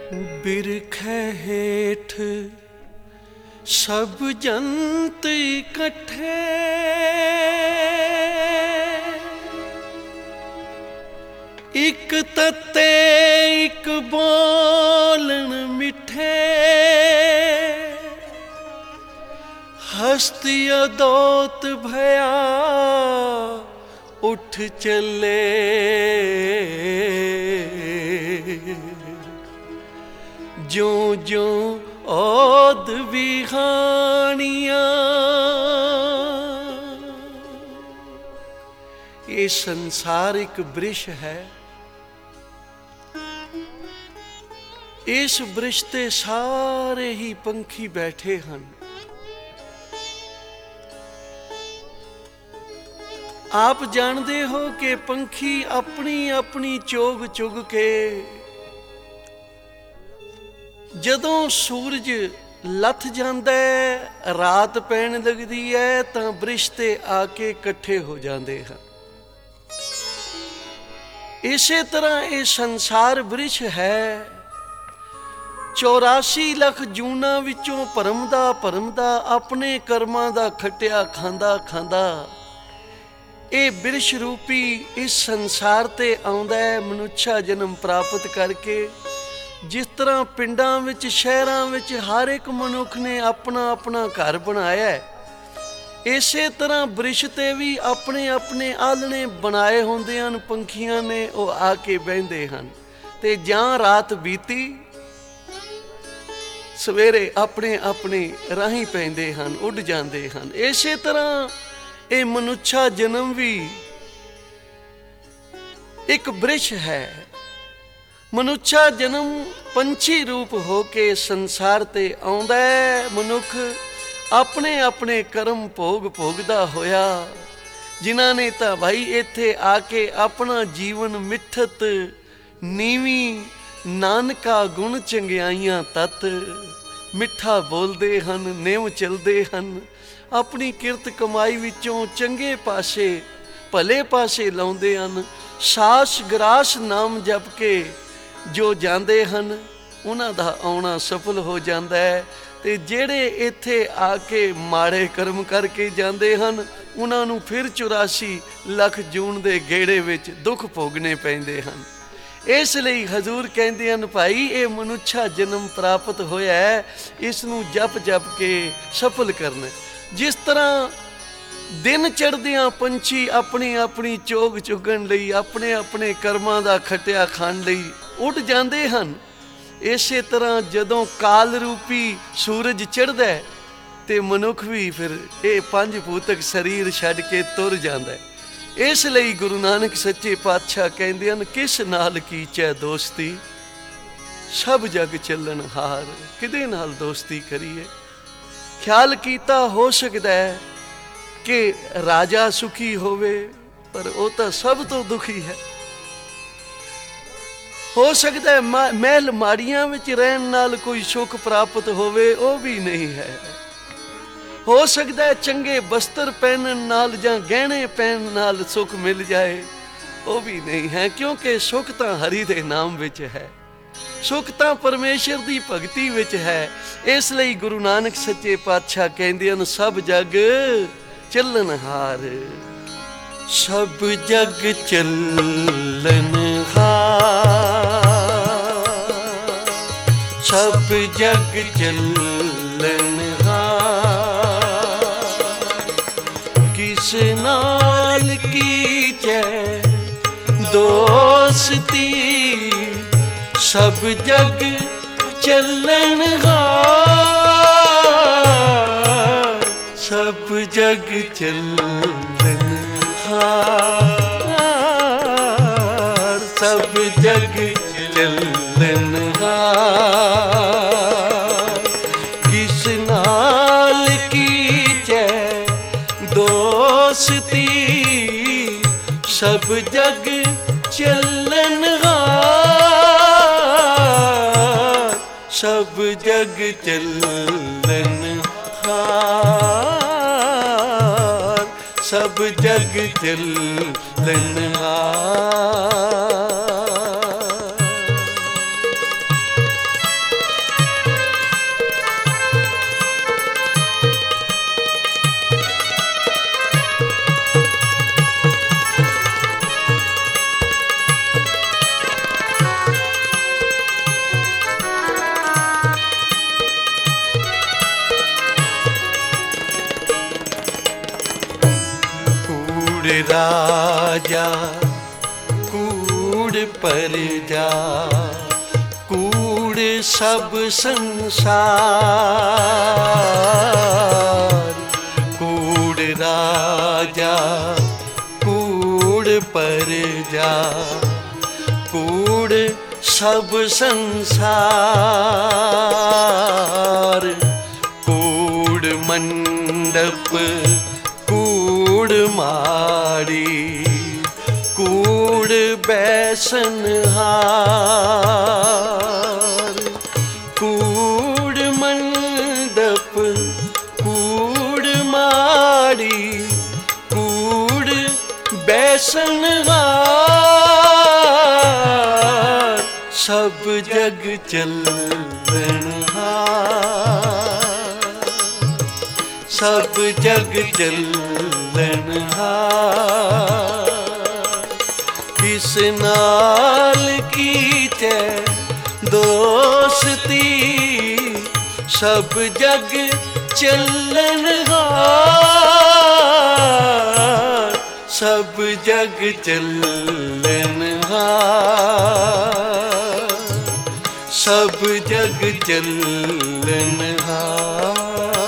बिरखै हेठ सब जंत इकट्ठे, एक तत्ते एक बोलन मिठे, हस्ती अदोत भया उठ चले, ज्यों ज्यों औद विहानियां। ये संसार एक वृक्ष है, इस वृक्ष ते सारे ही पंखी बैठे हैं। आप जानते हो कि पंखी अपनी अपनी चोग चुग के जदों सूरज लथ जांदा है, रात पैण लगदी है, तां वृक्ष ते आके इकट्ठे हो जाते हैं। इसे तरह ये संसार वृक्ष है। 84 ਲੱਖ ਜੂਨਾਂ ਵਿੱਚੋਂ ਭਰਮ ਦਾ ਆਪਣੇ ਕਰਮਾਂ ਦਾ ਖੱਟਿਆ ਖਾਂਦਾ ਖਾਂਦਾ ਇਹ ਬਿਰਸ਼ ਰੂਪੀ ਇਸ ਸੰਸਾਰ ਤੇ ਆਉਂਦਾ ਹੈ, ਮਨੁੱਖਾ ਜਨਮ ਪ੍ਰਾਪਤ ਕਰਕੇ। ਜਿਸ ਤਰ੍ਹਾਂ ਪਿੰਡਾਂ ਵਿੱਚ ਸ਼ਹਿਰਾਂ ਵਿੱਚ ਹਰ ਇੱਕ ਮਨੁੱਖ ਨੇ ਆਪਣਾ ਆਪਣਾ ਘਰ ਬਣਾਇਆ ਹੈ, ਇਸੇ ਤਰ੍ਹਾਂ ਬ੍ਰਿਸ਼ ਤੇ ਵੀ ਆਪਣੇ ਆਪਣੇ ਆਲਣੇ ਬਣਾਏ ਹੁੰਦੇ ਹਨ। ਪੰਖੀਆਂ ਨੇ ਉਹ ਆ ਕੇ ਬਹਿੰਦੇ ਹਨ ਤੇ ਜਾਂ ਰਾਤ ਬੀਤੀ ਸਵੇਰੇ ਆਪਣੇ ਆਪਣੇ ਰਾਹੀਂ ਪੈਂਦੇ ਹਨ, ਉੱਡ ਜਾਂਦੇ ਹਨ। ਇਸੇ ਤਰ੍ਹਾਂ ਇਹ ਮਨੁੱਖਾ ਜਨਮ ਵੀ ਇੱਕ ਬ੍ਰਿਸ਼ ਹੈ। ਮਨੁੱਖਾ ਜਨਮ ਪੰਛੀ ਰੂਪ ਹੋ ਕੇ ਸੰਸਾਰ ਤੇ ਆਉਂਦਾ ਹੈ। ਮਨੁੱਖ ਆਪਣੇ ਆਪਣੇ ਕਰਮ ਭੋਗਦਾ ਹੋਇਆ, ਜਿਨ੍ਹਾਂ ਨੇ ਤਾਂ ਭਾਈ ਇੱਥੇ ਆ ਕੇ ਆਪਣਾ ਜੀਵਨ ਮਿੱਠਤ ਨੀਵੀਂ ਨਾਨਕਾ ਗੁਣ ਚੰਗਿਆਈਆਂ ਤਤ ਮਿੱਠਾ ਬੋਲਦੇ ਹਨ, ਨਿਉ ਚਲਦੇ ਹਨ। ਆਪਣੀ ਕਿਰਤ ਕਮਾਈ ਵਿੱਚੋਂ ਚੰਗੇ ਪਾਸੇ ਭਲੇ ਪਾਸੇ ਲਾਉਂਦੇ ਹਨ। ਸਾਸ ਗਰਾਸ ਨਾਮ ਜਪ ਕੇ ਜੋ ਜਾਂਦੇ ਹਨ, ਉਹਨਾਂ ਦਾ ਆਉਣਾ ਸਫਲ ਹੋ ਜਾਂਦਾ ਹੈ। ਤੇ ਜਿਹੜੇ ਇੱਥੇ ਆ ਕੇ ਮਾੜੇ ਕਰਮ ਕਰਕੇ ਜਾਂਦੇ ਹਨ, ਉਹਨਾਂ ਨੂੰ ਫਿਰ 84 ਲੱਖ ਜੂਨ ਦੇ ਗੇੜੇ ਵਿੱਚ ਦੁੱਖ ਭੋਗਣੇ ਪੈਂਦੇ ਹਨ। ਇਸ ਲਈ ਹਜ਼ੂਰ ਕਹਿੰਦੇ ਹਨ, ਭਾਈ ਇਹ ਮਨੁੱਖਾ ਜਨਮ ਪ੍ਰਾਪਤ ਹੋਇਆ ਹੈ, ਇਸ ਨੂੰ ਜਪ ਜਪ ਕੇ ਸਫਲ ਕਰਨਾ। ਜਿਸ ਤਰ੍ਹਾਂ ਦਿਨ ਚੜ੍ਹਦਿਆਂ ਪੰਛੀ ਆਪਣੀ ਆਪਣੀ ਚੋਗ ਚੁਗਣ ਲਈ, ਆਪਣੇ ਆਪਣੇ ਕਰਮਾਂ ਦਾ ਖੱਟਿਆ ਖਾਣ ਲਈ ਉੱਡ ਜਾਂਦੇ ਹਨ, ਇਸੇ ਤਰ੍ਹਾਂ ਜਦੋਂ ਕਾਲ ਰੂਪੀ ਸੂਰਜ ਚੜ੍ਹਦਾ ਤੇ ਮਨੁੱਖ ਵੀ ਫਿਰ ਇਹ ਪੰਜ ਭੂਤਕ ਸਰੀਰ ਛੱਡ ਕੇ ਤੁਰ ਜਾਂਦਾ ਹੈ। ਇਸ ਲਈ ਗੁਰੂ ਨਾਨਕ ਸੱਚੇ ਪਾਤਸ਼ਾਹ ਕਹਿੰਦੇ ਹਨ, ਕਿਸ ਨਾਲ ਕੀਚੈ ਦੋਸਤੀ ਸਭ ਜਗ ਚੱਲਣ ਹਾਰ। ਕਿਹਦੇ ਨਾਲ ਦੋਸਤੀ ਕਰੀਏ? ਖਿਆਲ ਕੀਤਾ ਹੋ ਸਕਦਾ ਹੈ ਕਿ ਰਾਜਾ ਸੁਖੀ ਹੋਵੇ, ਪਰ ਉਹ ਤਾਂ ਸਭ ਤੋਂ ਦੁਖੀ ਹੈ। ਹੋ ਸਕਦਾ ਹੈ ਮਹਿਲ ਮਾੜੀਆਂ ਵਿੱਚ ਰਹਿਣ ਨਾਲ ਕੋਈ ਸੁੱਖ ਪ੍ਰਾਪਤ ਹੋਵੇ, ਉਹ ਵੀ ਨਹੀਂ ਹੈ। ਹੋ ਸਕਦਾ ਹੈ ਚੰਗੇ ਬਸਤਰ ਪਹਿਨਣ ਨਾਲ ਜਾਂ ਗਹਿਣੇ ਪਹਿਨਣ ਨਾਲ ਸੁੱਖ ਮਿਲ ਜਾਏ, ਉਹ ਵੀ ਨਹੀਂ ਹੈ। ਕਿਉਂਕਿ ਸੁੱਖ ਤਾਂ ਹਰੀ ਦੇ ਨਾਮ ਵਿੱਚ ਹੈ, ਸੁੱਖ ਤਾਂ ਪਰਮੇਸ਼ਰ ਦੀ ਭਗਤੀ ਵਿੱਚ ਹੈ। ਇਸ ਲਈ ਗੁਰੂ ਨਾਨਕ ਸੱਚੇ ਪਾਤਸ਼ਾਹ ਕਹਿੰਦੇ ਹਨ, ਸਭ ਜਗ ਚੱਲਣ ਹਾਰ। ਸਭ ਜਗ ਚੱਲਣ ਹਾਰ, ਸਭ ਜਗ ਚੱਲਣ ਹਾਰ। ਕਿਸ ਨਾਲ ਕੀਚੈ ਦੋਸਤੀ ਸਭ ਜਗ ਚੱਲਣ ਹਾਰ। ਸਭ ਜਗ ਚੱਲਣ ਹਾਰ, ਸਭ ਜਗ ਚੱਲਣ ਹਾਰ। ਕਿਸ ਨਾਲ ਕੀਚੈ ਦੋਸਤੀ ਸਭ ਜਗ ਚੱਲਣ ਹਾਰ। ਸਭ ਜਗ ਚੱਲਣ ਹਾਰ, ਸਭ ਜਗ ਚੱਲਣ ਹਾਰ। जा कूड़ पर जा, कूड़ सब संसार। कूड़ राजा कूड़ पर जा, कूड़ सब संसार। कूड़ मंडप कूड़ माड़ी, कूड़ बैसनहार। कूड़ मंडप कूड़ माड़ी, कूड़ बैसनहार। सब जग चलनहार, सब जग चलनहार। किस नाल कीचे दोस्ती, सब जग चलनहार। सब जग चलनहार, सब जग चलनहार।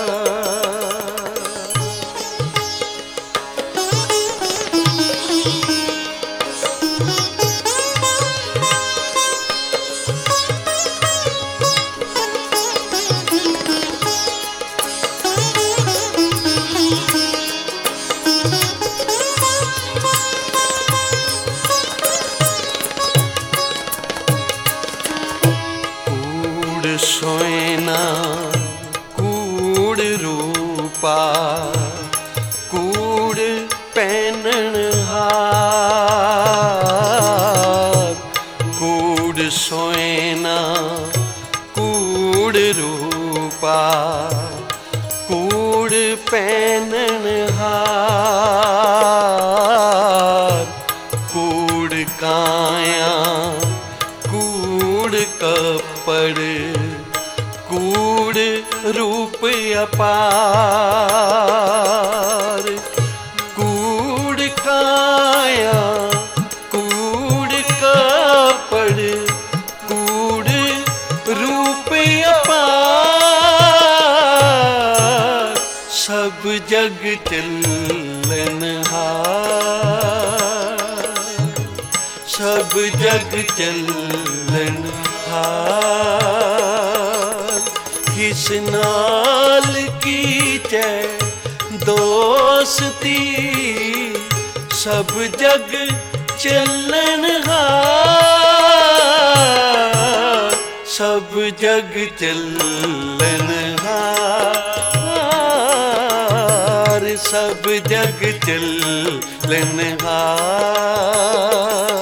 सोयना कूड़ रूपा, कूड़ पहननहार। कूड़ सोयना कूड़ रूपा, कूड़ पहननहार। कूड़ काया कूड़ कपड़, कूड़ रूप अपार। कूड़ काया कूड़ कपड़, कूड़ रूप अपार। सब जग चलनहार, सब जग चलनहार। किस नाल कीचे दोस्ती, सब जग चलनहार। सब जग चलनहार, सब जग चलनहार।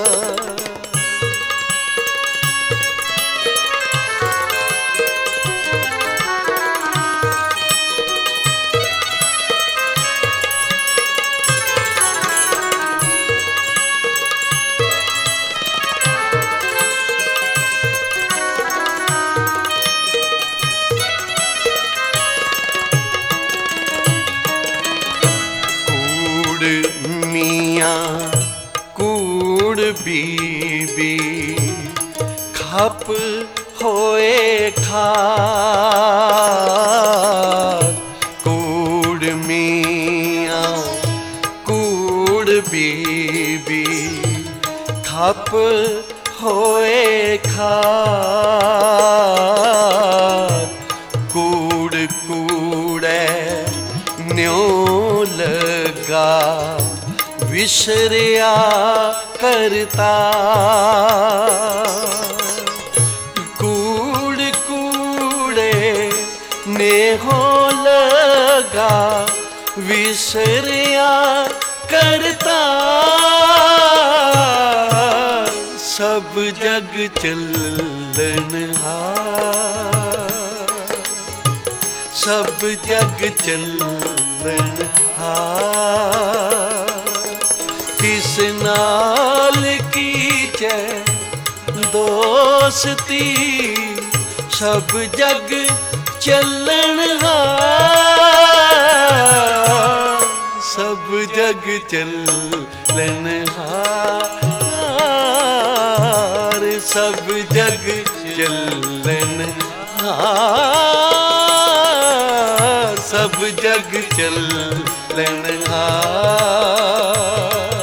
मियाँ कूड़ बीबी, खप होए खार। कूड़ मियाँ कूड़ बीबी, खप होए खार। कूड़ कूड़े न्यों लगा, विसरिया करता। कूड़ कूड़े नेहो लगा, विसरिया करता। सब जग चलनहार, सब जग चलनहार। किस नाल कीचे दोस्ती, सब जग चलनहार। सब जग चलनहार, सब जग चलनहार, सब जग चलनहार।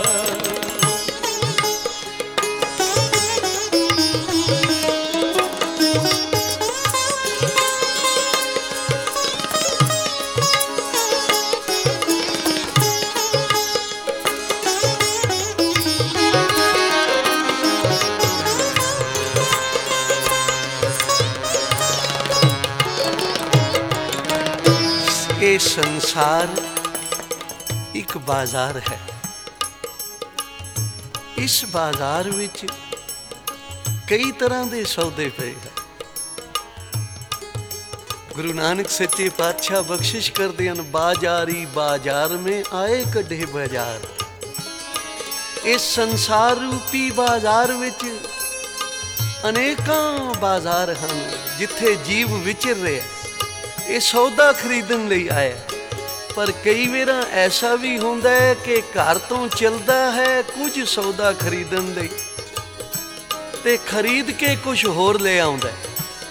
ਇਹ ਸੰਸਾਰ ਇੱਕ ਬਾਜ਼ਾਰ ਹੈ। ਇਸ ਬਾਜ਼ਾਰ ਵਿੱਚ ਕਈ ਤਰ੍ਹਾਂ ਦੇ ਸੌਦੇ ਪਏ ਹਨ। ਗੁਰੂ ਨਾਨਕ ਸੱਚੇ ਪਾਤਸ਼ਾਹ ਬਖਸ਼ਿਸ਼ ਕਰਦੇ ਹਨ, ਬਾਜ਼ਾਰੀ ਬਾਜ਼ਾਰ ਮੇਂ ਆਏ ਕੱਢੇ ਬਾਜ਼ਾਰ। ਇਸ ਸੰਸਾਰ ਰੂਪੀ ਬਾਜ਼ਾਰ ਵਿੱਚ ਅਨੇਕਾਂ ਬਾਜ਼ਾਰ ਹਨ ਜਿੱਥੇ ਜੀਵ ਵਿਚਰ ਰਿਹਾ। ਇਹ ਸੌਦਾ ਖਰੀਦਣ ਲਈ ਆਇਆ, ਪਰ ਕਈ ਵਾਰ ਐਸਾ ਵੀ ਹੁੰਦਾ ਹੈ ਕਿ ਘਰ ਤੋਂ ਚੱਲਦਾ ਹੈ ਕੁਝ ਸੌਦਾ ਖਰੀਦਣ ਲਈ ਤੇ ਖਰੀਦ ਕੇ ਕੁਝ ਹੋਰ ਲੈ ਆਉਂਦਾ ਹੈ।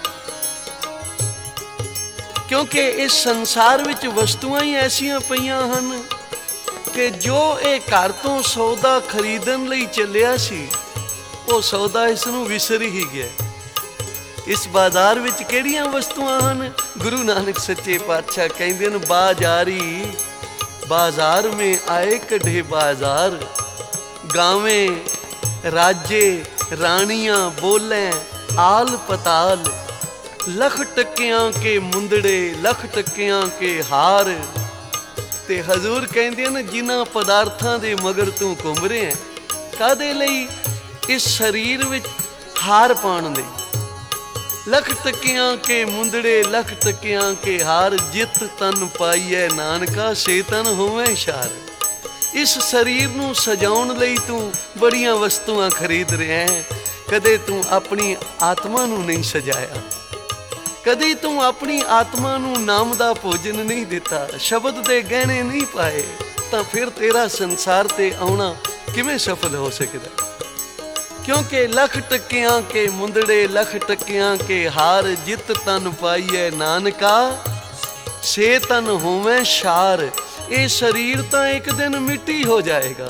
ਕਿਉਂਕਿ ਇਸ ਸੰਸਾਰ ਵਿੱਚ ਵਸਤੂਆਂ ਹੀ ਐਸੀਆਂ ਪਈਆਂ ਹਨ ਕਿ ਜੋ ਇਹ ਘਰ ਤੋਂ ਸੌਦਾ ਖਰੀਦਣ ਲਈ ਚੱਲਿਆ ਸੀ, ਉਹ ਸੌਦਾ ਇਸ ਨੂੰ ਵਿਸਰ ਹੀ ਗਿਆ। ਇਸ ਬਾਜ਼ਾਰ ਵਿੱਚ ਕਿਹੜੀਆਂ ਵਸਤੂਆਂ ਹਨ? ਗੁਰੂ ਨਾਨਕ ਸੱਚੇ ਪਾਤਸ਼ਾਹ ਕਹਿੰਦੇ ਨੇ, ਬਾਜ਼ਾਰੀ ਬਾਜ਼ਾਰ ਮੇਂ ਆਏ ਕੱਢੇ ਬਾਜ਼ਾਰ, ਗਾਵੇਂ ਰਾਜੇ ਰਾਣੀਆਂ ਬੋਲੇ ਆਲ ਪਤਾਲ, ਲੱਖ ਟੱਕਿਆਂ ਕੇ ਮੁੰਦੜੇ ਲੱਖ ਟੱਕਿਆਂ ਕੇ ਹਾਰ। ਤੇ ਹਜ਼ੂਰ ਕਹਿੰਦੇ ਨੇ, ਜਿਨ੍ਹਾਂ ਪਦਾਰਥਾਂ ਦੇ ਮਗਰ ਤੂੰ ਘੁੰਮ ਰਿਹਾ, ਕਾਹਦੇ ਲਈ? ਇਸ ਸਰੀਰ ਵਿੱਚ ਹਾਰ ਪਾਉਣ ਲਈ। ਲੱਖ ਟੱਕਿਆਂ ਕੇ ਮੁੰਦੜੇ ਲੱਖ ਟੱਕਿਆਂ ਕੇ ਹਾਰ, ਜਿਤ ਤਨ ਪਾਈਐ ਨਾਨਕਾ ਸੇ ਤਨ ਹੋਵੇ ਸ਼ਾਰ। ਇਸ ਸਰੀਰ ਨੂੰ ਸਜਾਉਣ ਲਈ ਤੂੰ ਬੜੀਆਂ ਵਸਤੂਆਂ ਖਰੀਦ ਰਿਹਾ ਹੈ, ਕਦੇ ਤੂੰ ਆਪਣੀ ਆਤਮਾ ਨੂੰ ਨਹੀਂ ਸਜਾਇਆ, ਕਦੇ ਤੂੰ ਆਪਣੀ ਆਤਮਾ ਨੂੰ ਨਾਮ ਦਾ ਭੋਜਨ ਨਹੀਂ ਦਿੱਤਾ, ਸ਼ਬਦ ਦੇ ਗਹਿਣੇ ਨਹੀਂ ਪਾਏ, ਤਾਂ ਫਿਰ ਤੇਰਾ ਸੰਸਾਰ ਤੇ ਆਉਣਾ ਕਿਵੇਂ ਸਫਲ ਹੋ ਸਕਦਾ? क्योंकि लख टक्कियां के मुंदड़े लख टक्कियां के हार, जित तन पाइए नानका से तन होवे शार। ये शरीर तो एक दिन मिट्टी हो जाएगा,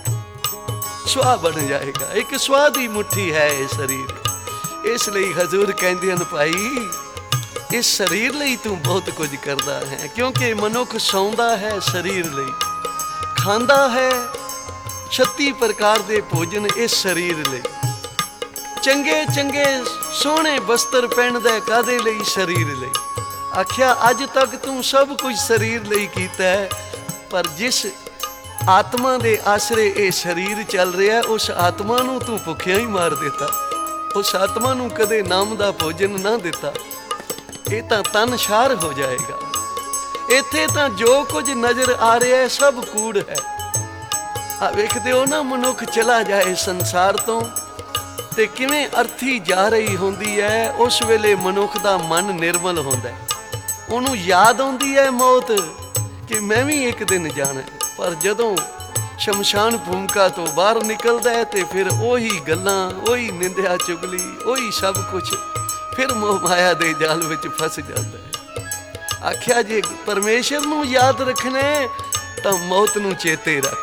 स्वाह बन जाएगा, एक स्वाह दी मुट्ठी है ये शरीर। इसलिए हजूर कहते हैं, भाई इस शरीर ਲਈ तू बहुत कुछ करता है, क्योंकि मनुख सौंदा है शरीर ਲਈ, खांदा है 36 प्रकार ਦੇ ਭੋਜਨ ਇਸ ਸਰੀਰ ਲਈ, ਚੰਗੇ ਚੰਗੇ ਸੋਹਣੇ ਬਸਤਰ ਪਹਿਨਦਾ ਕਾਦੇ ਲਈ? ਸਰੀਰ ਲਈ। ਆਖਿਆ ਅੱਜ ਤੱਕ ਤੂੰ ਸਭ ਕੁਝ ਸਰੀਰ ਲਈ ਕੀਤਾ ਹੈ, ਪਰ ਜਿਸ ਆਤਮਾ ਦੇ ਆਸਰੇ ਇਹ ਸਰੀਰ ਚੱਲ ਰਿਹਾ, ਉਸ ਆਤਮਾ ਨੂੰ ਤੂੰ ਭੁੱਖਿਆ ਹੀ ਮਾਰ ਦਿੱਤਾ, ਉਸ ਆਤਮਾ ਨੂੰ ਕਦੇ ਨਾਮ ਦਾ ਭੋਜਨ ਨਾ ਦਿੱਤਾ। ਇਹ ਤਾਂ ਤਨਸ਼ਾਰ ਹੋ ਜਾਏਗਾ। ਇੱਥੇ ਤਾਂ ਜੋ ਕੁਝ ਨਜ਼ਰ ਆ ਰਿਹਾ ਹੈ ਸਭ ਕੂੜ ਹੈ। ਆ ਵੇਖਦੇ ਹੋ ਨਾ, ਮਨੁੱਖ ਚਲਾ ਜਾਏ ਸੰਸਾਰ ਤੋਂ ਤੇ ਕਿਵੇਂ ਅਰਥੀ ਜਾ ਰਹੀ ਹੁੰਦੀ ਹੈ। ਉਸ ਵੇਲੇ ਮਨੁੱਖ ਦਾ ਮਨ ਨਿਰਮਲ ਹੁੰਦਾ ਹੈ, ਉਹਨੂੰ ਯਾਦ ਆਉਂਦੀ ਹੈ ਮੌਤ ਕਿ ਮੈਂ ਵੀ ਇੱਕ ਦਿਨ ਜਾਣਾ। ਪਰ ਜਦੋਂ ਸ਼ਮਸ਼ਾਨ ਭੂਮਿਕਾ ਤੋਂ ਬਾਹਰ ਨਿਕਲਦਾ ਹੈ ਤੇ ਫਿਰ ਉਹੀ ਗੱਲਾਂ, ਉਹੀ ਨਿੰਦਿਆ ਚੁਗਲੀ, ਉਹੀ ਸਭ ਕੁਝ, ਫਿਰ ਮੋਹ ਮਾਇਆ ਦੇ ਜਾਲ ਵਿੱਚ ਫਸ ਜਾਂਦਾ ਹੈ। ਆਖਿਆ ਜੇ ਪਰਮੇਸ਼ਰ ਨੂੰ ਯਾਦ ਰੱਖਣਾ ਤਾਂ ਮੌਤ ਨੂੰ ਚੇਤੇ ਰੱਖ।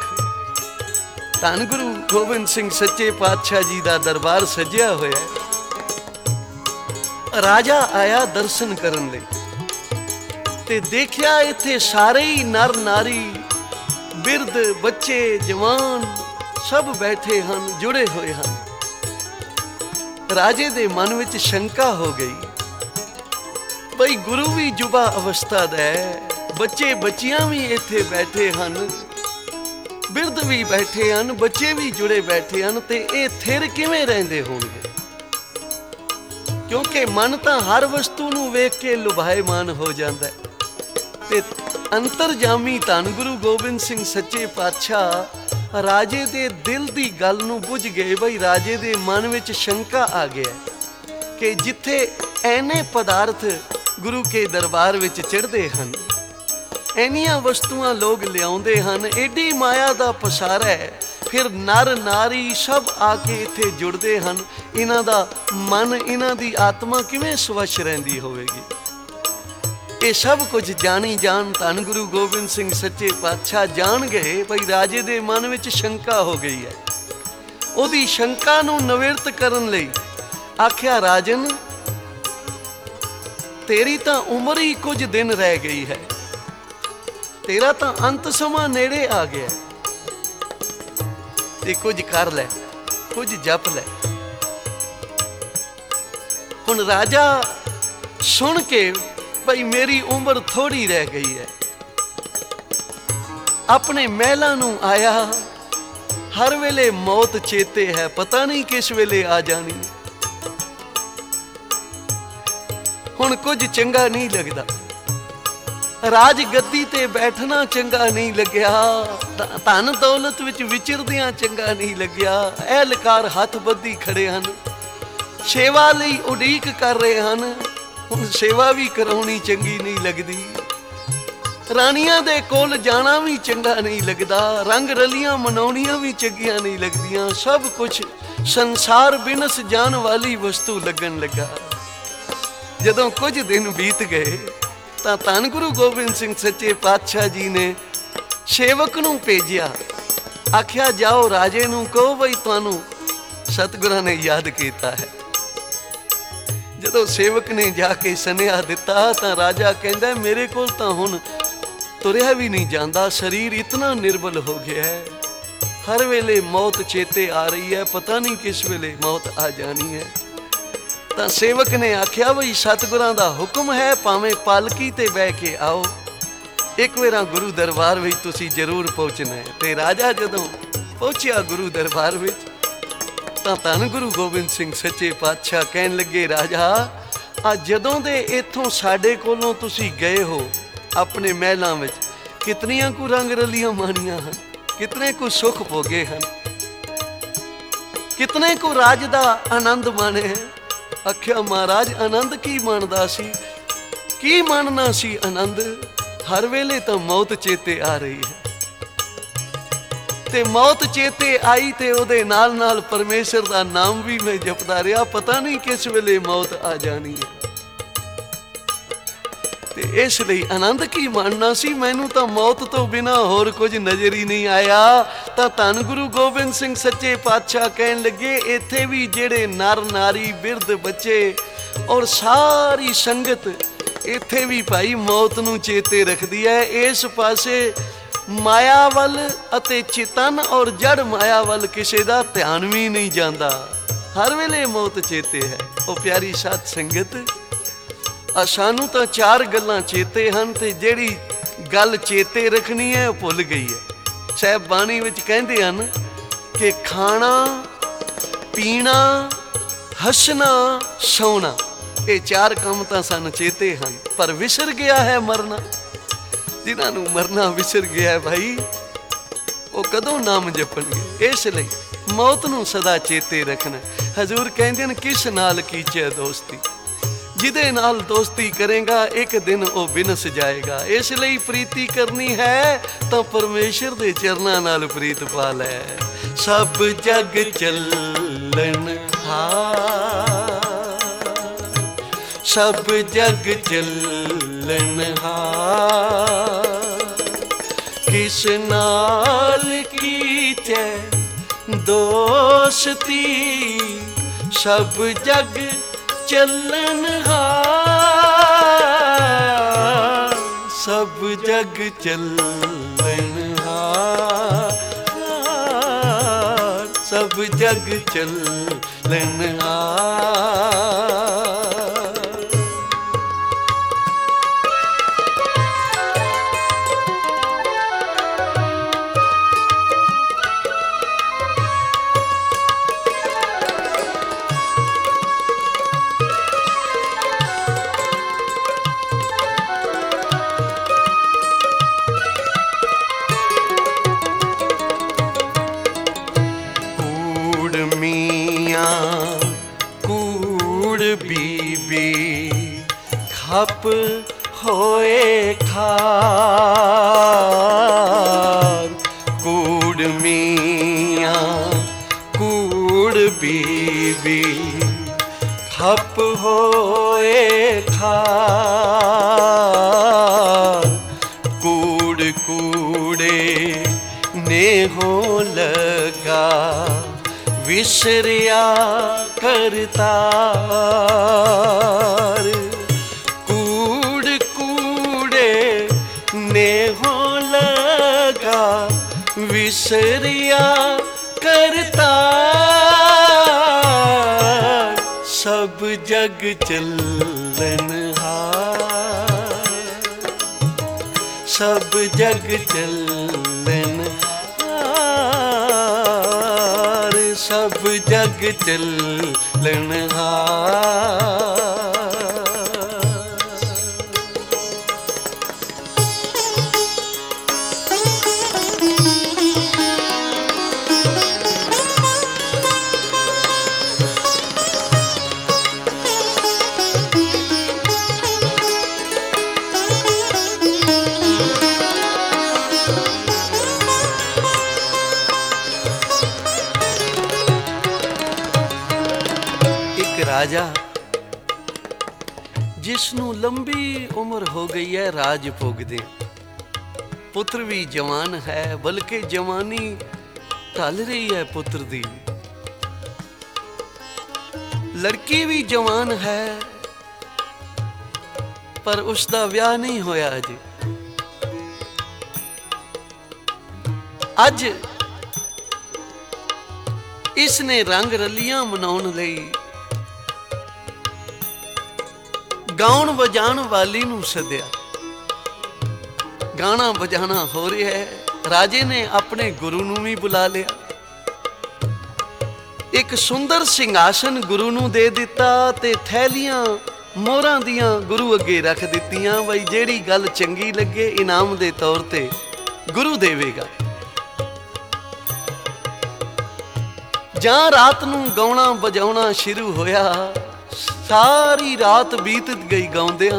ਧੰਨ ਗੁਰੂ ਗੋਬਿੰਦ ਸਿੰਘ ਸੱਚੇ ਪਾਤਸ਼ਾਹ ਜੀ ਦਾ ਦਰਬਾਰ ਸਜਿਆ ਹੋਇਆ ਹੈ। ਰਾਜਾ ਆਇਆ ਦਰਸ਼ਨ ਕਰਨ ਲਈ ਤੇ ਦੇਖਿਆ ਇੱਥੇ ਸਾਰੇ ਹੀ ਨਰ ਨਾਰੀ, ਬਿਰਧ ਬੱਚੇ ਜਵਾਨ ਸਭ ਬੈਠੇ ਹਨ, ਜੁੜੇ ਹੋਏ ਹਨ। ਰਾਜੇ ਦੇ ਮਨ ਵਿੱਚ ਸ਼ੰਕਾ ਹੋ ਗਈ, ਬਈ ਗੁਰੂ ਵੀ ਜੁਬਾ ਅਵਸਥਾ ਦਾ ਹੈ, ਬੱਚੇ ਬੱਚੀਆਂ ਵੀ ਇੱਥੇ ਬੈਠੇ ਹਨ, ਬਿਰਧ ਵੀ ਬੈਠੇ ਹਨ, ਬੱਚੇ ਵੀ ਜੁੜੇ ਬੈਠੇ ਹਨ, ਤੇ ਇਹ ਥਿਰ ਕਿਵੇਂ ਰਹਿੰਦੇ ਹੋਣਗੇ? ਕਿਉਂਕਿ ਮਨ ਤਾਂ ਹਰ ਵਸਤੂ ਨੂੰ ਵੇਖ ਕੇ ਲੁਭਾਇਮਾਨ ਹੋ ਜਾਂਦਾ ਹੈ। ਤੇ ਅੰਤਰਜਾਮੀ ਧੰਨ ਗੁਰੂ ਗੋਬਿੰਦ ਸਿੰਘ ਸੱਚੇ ਪਾਤਸ਼ਾਹ ਰਾਜੇ ਦੇ ਦਿਲ ਦੀ ਗੱਲ ਨੂੰ ਬੁੱਝ ਗਏ। ਬਈ ਰਾਜੇ ਦੇ ਮਨ ਵਿੱਚ ਸ਼ੰਕਾ ਆ ਗਿਆ ਕਿ ਜਿੱਥੇ ਐਨੇ ਪਦਾਰਥ ਗੁਰੂ ਕੇ ਦਰਬਾਰ ਵਿੱਚ ਚੜ੍ਹਦੇ ਹਨ, ਇੰਨੀਆਂ ਵਸਤੂਆਂ ਲੋਕ ਲਿਆਉਂਦੇ ਹਨ, ਏਡੀ ਮਾਇਆ ਦਾ ਪਸਾਰਾ ਹੈ। ਫਿਰ ਨਰ ਨਾਰੀ ਸਭ ਆ ਕੇ ਇੱਥੇ ਜੁੜਦੇ ਹਨ। ਇਹਨਾਂ ਦਾ ਮਨ, ਇਹਨਾਂ ਦੀ ਆਤਮਾ ਕਿਵੇਂ ਸਵੱਛ ਰਹਿੰਦੀ ਹੋਵੇਗੀ? ਇਹ ਸਭ ਕੁਝ ਜਾਣੀ ਜਾਣ ਧੰਨ ਗੁਰੂ ਗੋਬਿੰਦ ਸਿੰਘ ਸੱਚੇ ਪਾਤਸ਼ਾਹ ਜਾਣ ਗਏ ਭਈ ਰਾਜੇ ਦੇ ਮਨ ਵਿੱਚ ਸ਼ੰਕਾ ਹੋ ਗਈ ਹੈ। ਉਹਦੀ ਸ਼ੰਕਾ ਨੂੰ ਨਿਵਰਤ ਕਰਨ ਲਈ ਆਖਿਆ, ਰਾਜਨ ਤੇਰੀ ਤਾਂ ਉਮਰ ਹੀ ਕੁਝ ਦਿਨ ਰਹਿ ਗਈ ਹੈ, ਤੇਰਾ ਤਾਂ ਅੰਤ ਸਮਾਂ ਨੇੜੇ ਆ ਗਿਆ, ਤੇ ਕੁਝ ਕਰ ਲੈ, ਕੁਝ ਜਪ ਲੈ। ਹੁਣ ਰਾਜਾ ਸੁਣ ਕੇ ਭਈ ਮੇਰੀ ਉਮਰ ਥੋੜੀ ਰਹਿ ਗਈ ਹੈ, ਆਪਣੇ ਮਹਿਲਾਂ ਨੂੰ ਆਇਆ। ਹਰ ਵੇਲੇ ਮੌਤ ਚੇਤੇ ਹੈ, ਪਤਾ ਨਹੀਂ ਕਿਸ ਵੇਲੇ ਆ ਜਾਣੀ। ਹੁਣ ਕੁਝ ਚੰਗਾ ਨਹੀਂ ਲੱਗਦਾ, ਰਾਜ ਗੱਦੀ ਤੇ ਬੈਠਣਾ ਚੰਗਾ ਨਹੀਂ ਲੱਗਿਆ, ਧਨ ਦੌਲਤ ਵਿੱਚ ਵਿਚਰਦਿਆਂ ਚੰਗਾ ਨਹੀਂ ਲੱਗਿਆ। ਅਹਿਲਕਾਰ ਹੱਥ ਬੱਧੀ ਖੜੇ ਹਨ, ਸੇਵਾ ਲਈ ਉਡੀਕ ਕਰ ਰਹੇ ਹਨ। ਹੁਣ ਸੇਵਾ ਵੀ ਕਰਾਉਣੀ ਚੰਗੀ ਨਹੀਂ ਲੱਗਦੀ, ਰਾਣੀਆਂ ਦੇ ਕੋਲ ਜਾਣਾ ਵੀ ਚੰਗਾ ਨਹੀਂ ਲੱਗਦਾ, ਰੰਗ ਰਲੀਆਂ ਮਨਾਉਣੀਆਂ ਵੀ ਚੰਗੀਆਂ ਨਹੀਂ ਲੱਗਦੀਆਂ। ਸਭ ਕੁਝ ਸੰਸਾਰ ਬਿਨਸ ਜਾਣ ਵਾਲੀ ਵਸਤੂ ਲੱਗਣ ਲੱਗਾ। ਜਦੋਂ ਕੁਝ ਦਿਨ ਬੀਤ ਗਏ ਤਾਂ ਧੰਨ ਗੁਰੂ ਗੋਬਿੰਦ ਸਿੰਘ ਸੱਚੇ ਪਾਤਸ਼ਾਹ ਜੀ ਨੇ ਸੇਵਕ ਨੂੰ ਭੇਜਿਆ। ਆਖਿਆ, ਜਾਓ ਰਾਜੇ ਨੂੰ ਕਹੋ ਬਈ ਤੁਹਾਨੂੰ ਸਤਿਗੁਰਾਂ ਨੇ ਯਾਦ ਕੀਤਾ ਹੈ। ਜਦੋਂ ਸੇਵਕ ਨੇ ਜਾ ਕੇ ਸੁਨੇਹਾ ਦਿੱਤਾ ਤਾਂ ਰਾਜਾ ਕਹਿੰਦਾ, ਮੇਰੇ ਕੋਲ ਤਾਂ ਹੁਣ ਤੁਰਿਆ ਵੀ ਨਹੀਂ ਜਾਂਦਾ, ਸਰੀਰ ਇਤਨਾ ਨਿਰਬਲ ਹੋ ਗਿਆ ਹੈ, ਹਰ ਵੇਲੇ ਮੌਤ ਚੇਤੇ ਆ ਰਹੀ ਹੈ, ਪਤਾ ਨਹੀਂ ਕਿਸ ਵੇਲੇ ਮੌਤ ਆ ਜਾਣੀ ਹੈ। ਤਾਂ ਸੇਵਕ ਨੇ ਆਖਿਆ, ਬਈ ਸਤਿਗੁਰਾਂ ਦਾ ਹੁਕਮ ਹੈ, ਭਾਵੇਂ ਪਾਲਕੀ ਤੇ ਬਹਿ ਕੇ ਆਓ, ਇੱਕ ਵਾਰ ਗੁਰੂ ਦਰਬਾਰ ਵਿੱਚ ਤੁਸੀਂ ਜ਼ਰੂਰ ਪਹੁੰਚਣਾ ਹੈ। ਤੇ ਰਾਜਾ ਜਦੋਂ ਪਹੁੰਚਿਆ ਗੁਰੂ ਦਰਬਾਰ ਵਿੱਚ ਤਾਂ ਧੰਨ ਗੁਰੂ ਗੋਬਿੰਦ ਸਿੰਘ ਸੱਚੇ ਪਾਤਸ਼ਾਹ ਕਹਿਣ ਲੱਗੇ, ਰਾਜਾ ਆ ਜਦੋਂ ਦੇ ਇੱਥੋਂ ਸਾਡੇ ਕੋਲੋਂ ਤੁਸੀਂ ਗਏ ਹੋ ਆਪਣੇ ਮਹਿਲਾਂ ਵਿੱਚ, ਕਿਤਨੀਆਂ ਕੁ ਰੰਗ ਰਲੀਆਂ ਮਾਣੀਆਂ ਹਨ, ਕਿਤਨੇ ਕੁ ਸੁੱਖ ਭੋਗੇ ਹਨ, ਕਿਤਨੇ ਕੁ ਰਾਜ ਦਾ ਆਨੰਦ ਮਾਣੇ ਹੈ। ਆਖਿਆ, ਮਹਾਰਾਜ ਆਨੰਦ ਕੀ ਮਾਣਦਾ ਸੀ, ਕੀ ਮਾਣਨਾ ਸੀ ਆਨੰਦ, ਹਰ ਵੇਲੇ ਤਾਂ ਮੌਤ ਚੇਤੇ ਆ ਰਹੀ ਹੈ। ਤੇ ਮੌਤ ਚੇਤੇ ਆਈ ਤੇ ਉਹਦੇ ਨਾਲ ਨਾਲ ਪਰਮੇਸ਼ਰ ਦਾ ਨਾਮ ਵੀ ਮੈਂ ਜਪਦਾ ਰਿਹਾ, ਪਤਾ ਨਹੀਂ ਕਿਸ ਵੇਲੇ ਮੌਤ ਆ ਜਾਣੀ ਹੈ। ਤੇ ਇਸ ਲਈ ਆਨੰਦ ਕੀ ਮਾਣਨਾ ਸੀ, ਮੈਨੂੰ ਤਾਂ ਮੌਤ ਤੋਂ ਬਿਨਾਂ ਹੋਰ ਕੁਝ ਨਜ਼ਰ ਹੀ ਨਹੀਂ ਆਇਆ। ਤਾਂ ਧੰਨ ਗੁਰੂ ਗੋਬਿੰਦ ਸਿੰਘ ਸੱਚੇ ਪਾਤਸ਼ਾਹ ਕਹਿਣ ਲੱਗੇ, ਇੱਥੇ ਵੀ ਜਿਹੜੇ ਨਰ ਨਾਰੀ ਬਿਰਧ ਬੱਚੇ ਔਰ ਸਾਰੀ ਸੰਗਤ ਇੱਥੇ ਵੀ ਭਾਈ ਮੌਤ ਨੂੰ ਚੇਤੇ ਰੱਖਦੀ ਹੈ। ਇਸ ਪਾਸੇ ਮਾਇਆ ਵੱਲ ਅਤੇ ਚੇਤਨ ਔਰ ਜੜ ਮਾਇਆ ਵੱਲ ਕਿਸੇ ਦਾ ਧਿਆਨ ਵੀ ਨਹੀਂ ਜਾਂਦਾ, ਹਰ ਵੇਲੇ ਮੌਤ ਚੇਤੇ ਹੈ। ਉਹ ਪਿਆਰੀ ਸਾਧ ਸੰਗਤ, ਸਾਨੂੰ ਤਾਂ ਚਾਰ ਗੱਲਾਂ ਚੇਤੇ ਹਨ ਤੇ ਜਿਹੜੀ ਗੱਲ ਚੇਤੇ ਰੱਖਣੀ ਹੈ ਉਹ ਭੁੱਲ ਗਈ ਹੈ। ਸਾਹਿਬ ਬਾਣੀ ਵਿੱਚ ਕਹਿੰਦੇ ਹਨ ਕਿ ਖਾਣਾ, ਪੀਣਾ, ਹੱਸਣਾ, ਸੌਣਾ, ਇਹ ਚਾਰ ਕੰਮ ਤਾਂ ਸਾਨੂੰ ਚੇਤੇ ਹਨ, ਪਰ ਵਿਸਰ ਗਿਆ ਹੈ ਮਰਨਾ। ਜਿਨ੍ਹਾਂ ਨੂੰ ਮਰਨਾ ਵਿਸਰ ਗਿਆ ਹੈ ਭਾਈ, ਉਹ ਕਦੋਂ ਨਾਮ ਜਪਣਗੇ। ਇਸ ਲਈ ਮੌਤ ਨੂੰ ਸਦਾ ਚੇਤੇ ਰੱਖਣਾ। ਹਜ਼ੂਰ ਕਹਿੰਦੇ ਨੇ, ਕਿਸ ਨਾਲ ਕੀਚੇ ਦੋਸਤੀ, ਜਿਹਦੇ ਨਾਲ ਦੋਸਤੀ ਕਰੇਗਾ ਇੱਕ ਦਿਨ ਉਹ ਬਿਨਸ ਜਾਏਗਾ। ਇਸ ਲਈ ਪ੍ਰੀਤੀ ਕਰਨੀ ਹੈ ਤਾਂ ਪਰਮੇਸ਼ਰ ਦੇ ਚਰਨਾਂ ਨਾਲ ਪ੍ਰੀਤ ਪਾ ਲੈ। ਸਭ ਜਗ ਚੱਲਣ ਹਾਰ, ਸਭ ਜਗ ਚੱਲਣ ਹਾਰ, ਕਿਸ ਨਾਲ ਕੀਚੈ ਦੋਸਤੀ, ਸਭ ਜਗ ਚੱਲਣ ਹਾਰ, ਸਭ ਜਗ ਚੱਲਣ ਹਾਰ, ਸਭ ਜਗ ਚੱਲਣ ਹਾਰ। ਕੂੜ ਬੀਬੀ ਖਪ ਹੋਏ ਖਾ, कूड़ बीबी खप होए खार, कूड़ कूड़े नेहो लगा विसरिया करतार। कूड़ कूड़े नेहो लगा विसरिया करतार, सब जग चलनहार, सब जग चलनहार, सब जग चलनहार। राजा जिसनू लंबी उम्र हो गई है राज भोगदे, पुत्र भी जवान है बल्कि जवानी ढल रही है पुत्र दी, लड़की भी जवान है पर उसका विआह नहीं होया अजे। अज इसने रंग रलियां मनाउण लई गाउण बजाण वाली नूं सद्या। गाना बजाना हो रहा है, राजे ने अपने गुरु नूं भी बुला लिया। एक सुंदर सिंघासन गुरु नूं दे दिता ते थैलियां मोहरां दियां गुरु अगे रख दित्तियां, बई जेड़ी गल चंगी लगे इनाम दे तौर ते गुरु देवेगा। जां रात नूं गाउणा बजाउणा शुरू होया, सारी रात बीत गई गाउंदियां।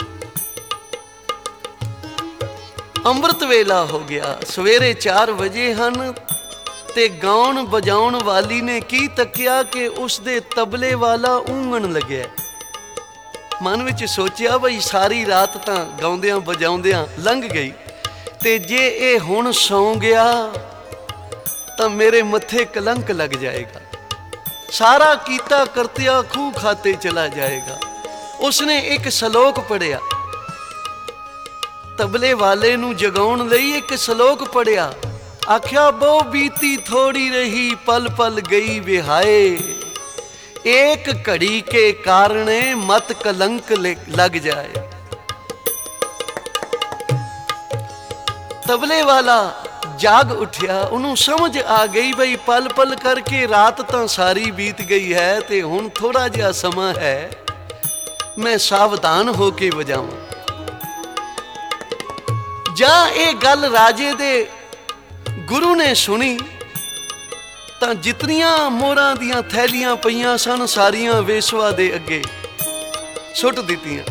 ਅੰਮ੍ਰਿਤ ਵੇਲਾ ਹੋ ਗਿਆ, ਸਵੇਰੇ 4 ਵਜੇ ਹਨ ਤੇ ਗਾਉਣ ਵਜਾਉਣ ਵਾਲੀ ਨੇ ਕੀ ਤੱਕਿਆ ਕਿ ਉਸਦੇ ਤਬਲੇ ਵਾਲਾ ਉਂਗਣ ਲੱਗਿਆ। ਮਨ ਵਿੱਚ ਸੋਚਿਆ ਬਈ ਸਾਰੀ ਰਾਤ ਤਾਂ ਗਾਉਂਦਿਆਂ ਵਜਾਉਂਦਿਆਂ ਲੰਘ ਗਈ ਤੇ ਜੇ ਇਹ ਹੁਣ ਸੌਂ ਗਿਆ ਤਾਂ ਮੇਰੇ ਮੱਥੇ ਕਲੰਕ ਲੱਗ ਜਾਏਗਾ, सारा कीता करतिया खूह खाते चला जाएगा। उसने एक सलोक पढ़िया, तबले वाले नू जगाउण लई एक सलोक पढ़िया। आख्या बहु बीती थोड़ी रही पल पल गई विहाए, एक घड़ी के कारणे मत कलंक लग जाए। तबले वाला जाग उठिया, उन्होंने समझ आ गई बई पल पल करके रात तो सारी बीत गई है ते हुण थोड़ा जिहा समा है, मैं सावधान होके बजावां। जा ये गल राजे दे गुरु ने सुनी तां जितनियां मोहरां दियां थैलियां पईयां सन सारियां वेसवा दे अगे सुट दित्तियां।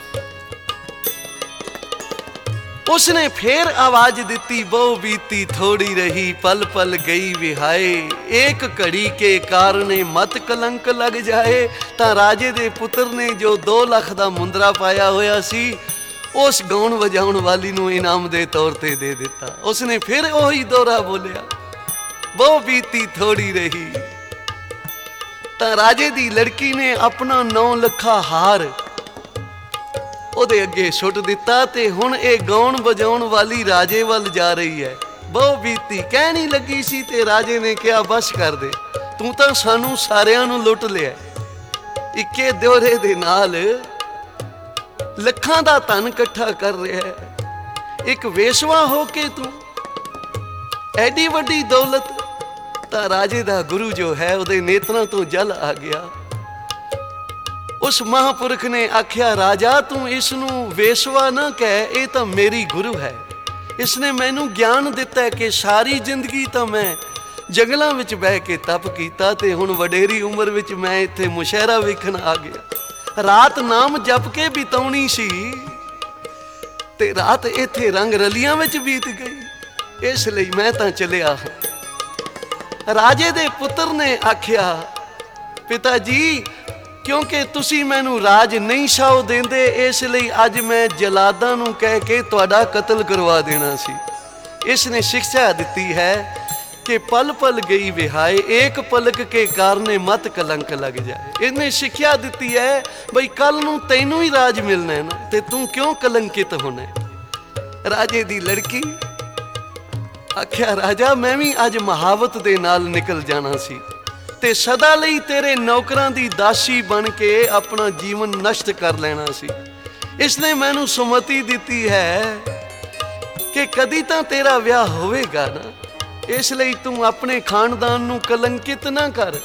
उसने फिर आवाज दिती, बहु बीती थोड़ी रही पल पल गई विहाए, एक घड़ी के कारणे मत कलंक लग जाए। तां राजे दे पुत्र ने जो 2 लाख दा मुंदरा पाया होया सी उस गाउण वजाउण वाली नूं इनाम दे तौर ते दे दिता। उसने फिर ओही दोहरा बोलिया, बहु बीती थोड़ी रही। तां राजे दी लड़की ने अपना 9 ਲੱਖਾ हार ਉਹਦੇ ਅੱਗੇ ਸੁੱਟ ਦਿੱਤਾ ਤੇ ਹੁਣ ਇਹ ਗਾਉਣ ਵਜਾਉਣ ਵਾਲੀ ਰਾਜੇ ਵੱਲ ਜਾ ਰਹੀ ਹੈ। ਬਹੁ ਬੀਤੀ ਕਹਿਣੀ ਲੱਗੀ ਸੀ ਤੇ ਰਾਜੇ ਨੇ ਕਿਹਾ ਬਸ ਕਰ ਦੇ, ਤੂੰ ਤਾਂ ਸਾਨੂੰ ਸਾਰਿਆਂ ਨੂੰ ਲੁੱਟ ਲਿਆ। ਇੱਕੇ ਦਿਉਰੇ ਦੇ ਨਾਲ ਲੱਖਾਂ ਦਾ ਧਨ ਇਕੱਠਾ ਕਰ ਰਿਹਾ ਹੈ, ਇੱਕ ਵੇਸਵਾ ਹੋ ਕੇ ਤੂੰ ਐਡੀ ਵੱਡੀ ਦੌਲਤ। ਤਾਂ ਰਾਜੇ ਦਾ ਗੁਰੂ ਜੋ ਹੈ ਉਹਦੇ ਨੇਤਰਾਂ ਤੋਂ ਜਲ ਆ ਗਿਆ। उस महापुरख ने आख्या, राजा तू इसनू वेसवा ना कह, ये तो मेरी गुरु है। इसने मैनू ज्ञान दिता है कि सारी जिंदगी तो मैं जंगलों विच बह के तप कीता ते हुण वडेरी उम्र विच मैं इत्थे मुशहरा वेखण आ गया। रात नाम जप के बिताउणी सी ते रात इत्थे रंग रलियां विच बीत गई, इसलिए मैं तां चलिया। राजे दे पुत्र ने आख्या, पिता जी क्योंकि तुसी मैनू राज नहीं छाओ देंदे, इसलिए अज मैं जलादा नूं कह के तुहाडा कतल करवा देना सी। इसने शिक्षा दी है कि पल पल गई विहाय, एक पलक के कारणे मत कलंक लग जाए। इन्हें शिक्षा दी है बई कल नूं तैनू ही राज मिलना है ना, ते तू क्यों कलंकित होना है। राजे दी लड़की आख्या, राजा मैं भी अज महावत दे नाल निकल जाना सी ते सदा लई तेरे नौकरां दी दासी बन के अपना जीवन नष्ट कर लेना सी। इसने मैनू सुमति दी है कि कदी तां तेरा विआह होवेगा ना, इसलिए तू अपने खानदान नू कलंकित ना कर।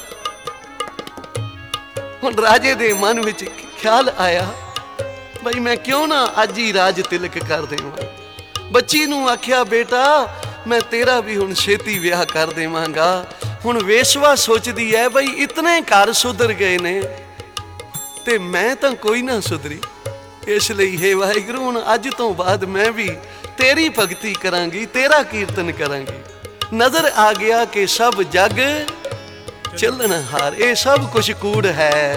हुण राजे दे मन विच ख्याल आया बई मैं क्यों ना अज ही राज तिलक कर देवां। बच्ची नू आख्या, बेटा मैं तेरा भी हुण छेती विआह कर देवांगा। हुण वेशवा सोचदी है बई इतने घर सुधर गए ने ते मैं तां कोई ना सुधरी, इसलिए हे वाहिगुरू हुण अज तो बाद मैं भी तेरी भगती करांगी, तेरा कीर्तन करांगी। नजर आ गया कि सब जग चलनहार, ये सब कुछ कूड़ है।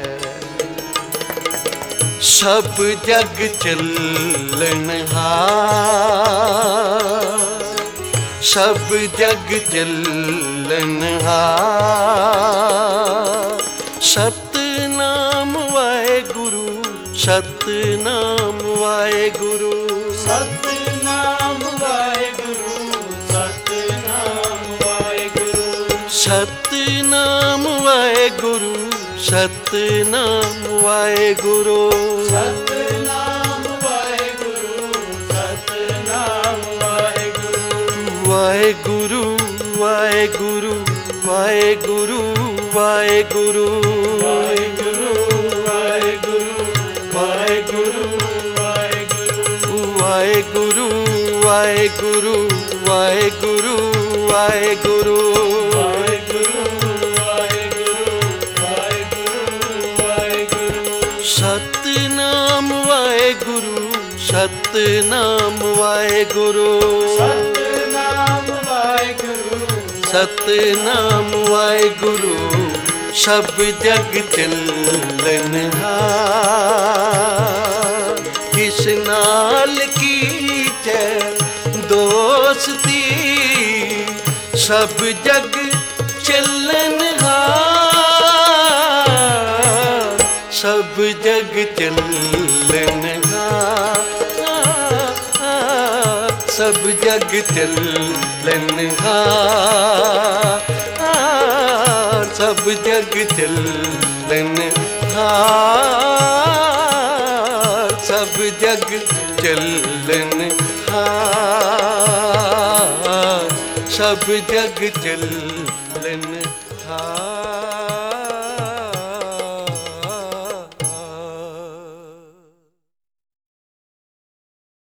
सब जग चलनहार, सब जग चलनहार, सतनाम वाहेगुरु, सतनाम वाहेगुरु, सतनाम वाहेगुरु, सतनाम वाहेगुरु, सतनाम वाहेगुरु, सतनाम वाहेगुरु, सतनाम वाहेगुरु, सतनाम वाहेगुरु, वाहेगुरु वाहेगुरु वाहेगुरु वाहेगुरु वाहेगुरु, वाहेगुरु, वाहेगुरु, वाहेगुरु वाहेगुरु वाहेगुरु वाहेगुरु सतनाम वाहेगुरु, सतनाम वाहेगुरु, सतनाम वाहेगुरु, सतनाम वाहेगुरु। सब जग चलनहार, किस नाल कीचै दोस्ती, सब जग चलनहार, सब जग चलनहार, सब जग चलनहार, सब जग चलनहार, सब जग चलनहार, सब जग चल